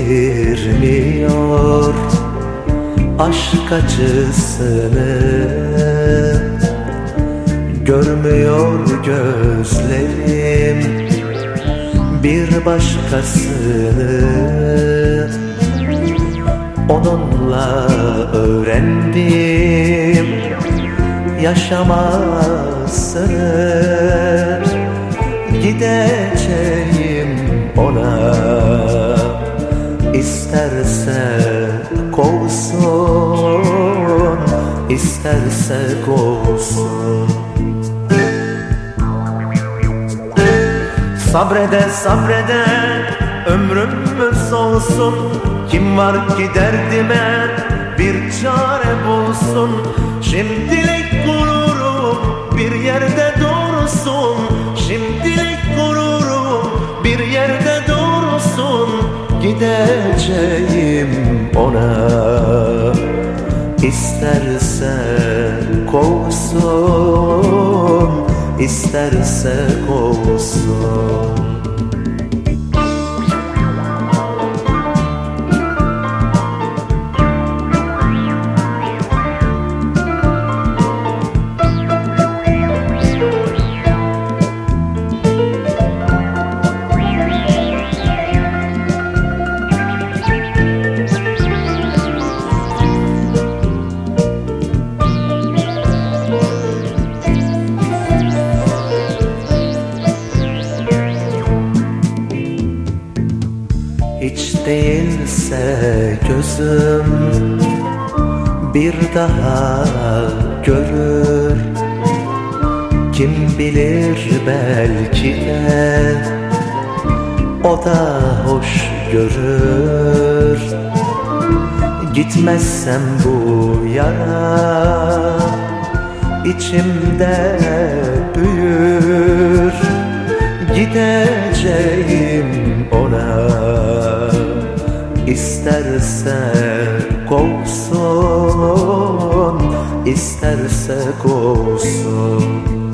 bilmiyor aşk acısını, görmüyor gözlerim bir başkasını. Onunla öğrendim yaşamasını, gideceğim ona, isterse kovsun, isterse kovsun. Sabrede sabrede ömrümüz olsun, kim var ki derdime bir çare bulsun. Şimdilik gururum bir yerde doğrusun, şimdilik gururum bir yerde doğrusun. Gideceğim ona, isterse kovsun, isterse kovsun. Hiç değilse gözüm bir daha görür, kim bilir belki de o da hoş görür. Gitmezsem bu yara içimde büyür, gideceğim ona, isterse kovsun, isterse kovsun.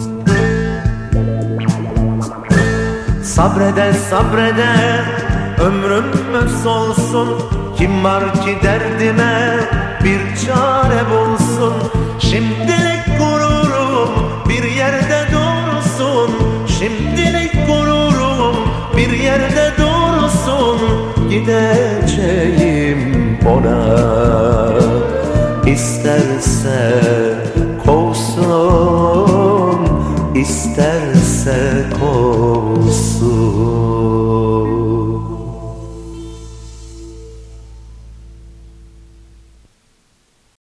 Sabrede sabrede ömrümüz olsun, kim var ki derdime bir çare bulsun. Şimdilik gururum bir yerde doğrusun, şimdilik gururum bir yerde doğrusun. Gideceğim ona, isterse kovsun, isterse kovsun.